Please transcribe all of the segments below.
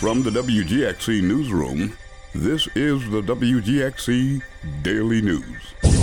From the WGXC Newsroom, this is the WGXC Daily News.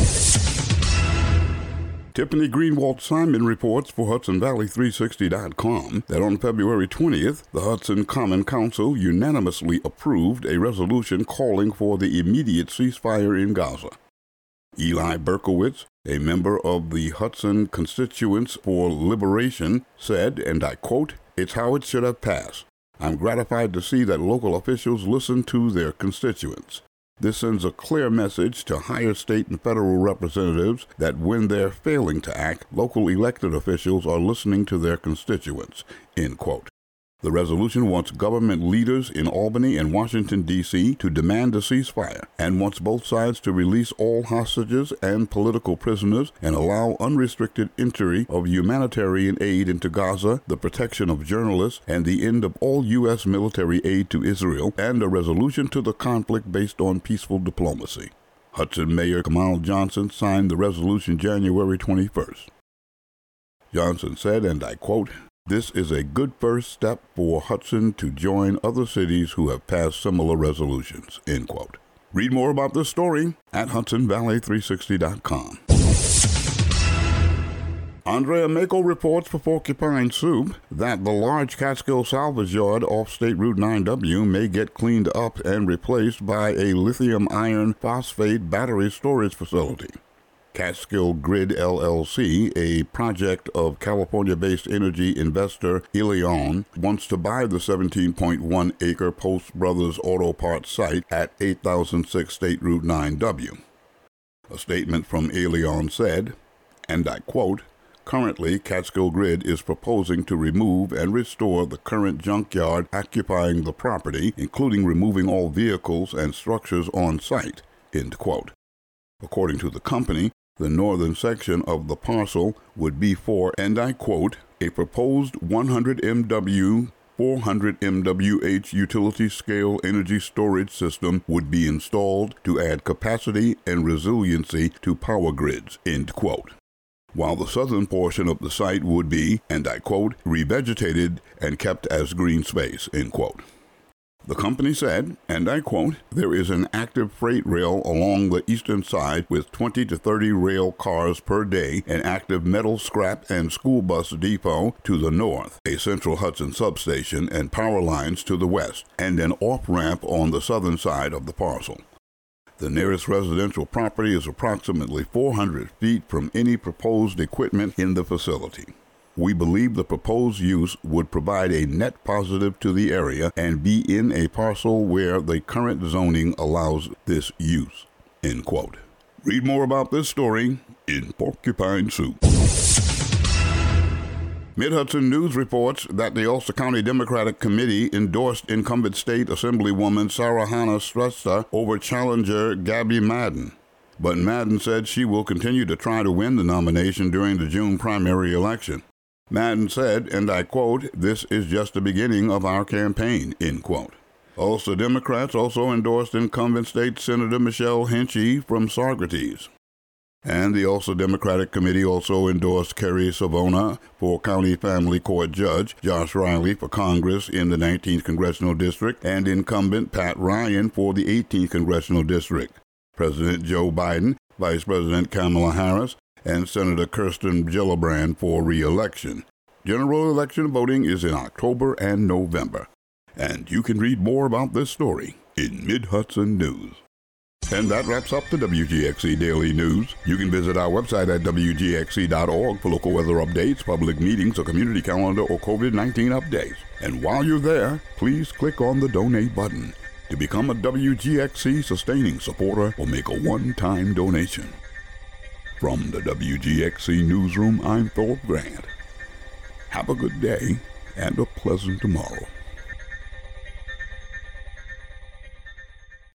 Tiffany Greenwald-Simon reports for HudsonValley360.com that on February 20th, the Hudson Common Council unanimously approved a resolution calling for the immediate ceasefire in Gaza. Eli Berkowitz, a member of the Hudson Constituents for Liberation, said, and I quote, "It's how it should have passed. I'm gratified to see that local officials listen to their constituents. This sends a clear message to higher state and federal representatives that when they're failing to act, local elected officials are listening to their constituents," end quote. The resolution wants government leaders in Albany and Washington, D.C. to demand a ceasefire and wants both sides to release all hostages and political prisoners and allow unrestricted entry of humanitarian aid into Gaza, the protection of journalists, and the end of all U.S. military aid to Israel, and a resolution to the conflict based on peaceful diplomacy. Hudson Mayor Kamal Johnson signed the resolution January 21st. Johnson said, and I quote, "This is a good first step for Hudson to join other cities who have passed similar resolutions," end quote. Read more about this story at HudsonValley360.com. Andrea Mako reports for Porcupine Soup that the large Catskill salvage yard off State Route 9W may get cleaned up and replaced by a lithium iron phosphate battery storage facility. Catskill Grid LLC, a project of California-based energy investor Elion, wants to buy the 17.1-acre Post Brothers Auto Parts site at 8006 State Route 9W. A statement from Elion said, and I quote, "Currently, Catskill Grid is proposing to remove and restore the current junkyard occupying the property, including removing all vehicles and structures on site," end quote. According to the company, the northern section of the parcel would be for, and I quote, "a proposed 100 MW, 400 MWH utility-scale energy storage system would be installed to add capacity and resiliency to power grids," end quote. While the southern portion of the site would be, and I quote, "revegetated and kept as green space," end quote. The company said, and I quote, "There is an active freight rail along the eastern side with 20 to 30 rail cars per day, an active metal scrap and school bus depot to the north, a central Hudson substation and power lines to the west, and an off-ramp on the southern side of the parcel. The nearest residential property is approximately 400 feet from any proposed equipment in the facility. We believe the proposed use would provide a net positive to the area and be in a parcel where the current zoning allows this use," end quote. Read more about this story in Porcupine Soup. Mid-Hudson News reports that the Ulster County Democratic Committee endorsed incumbent state Assemblywoman Sarah Hannah Stresta over challenger Gabby Madden. But Madden said she will continue to try to win the nomination during the June primary election. Madden said, and I quote, "This is just the beginning of our campaign," end quote. Ulster Democrats also endorsed incumbent state Senator Michelle Henchy from Saugerties. And the Ulster Democratic Committee also endorsed Kerry Savona for County Family Court Judge, Josh Riley for Congress in the 19th Congressional District, and incumbent Pat Ryan for the 18th Congressional District. President Joe Biden, Vice President Kamala Harris, and Senator Kirsten Gillibrand for re-election. General election voting is in October and November. And you can read more about this story in Mid-Hudson News. And that wraps up the WGXC Daily News. You can visit our website at WGXC.org for local weather updates, public meetings, a community calendar, or COVID-19 updates. And while you're there, please click on the donate button to become a WGXC sustaining supporter or make a one-time donation. From the WGXC Newsroom, I'm Thorpe Grant. Have a good day and a pleasant tomorrow.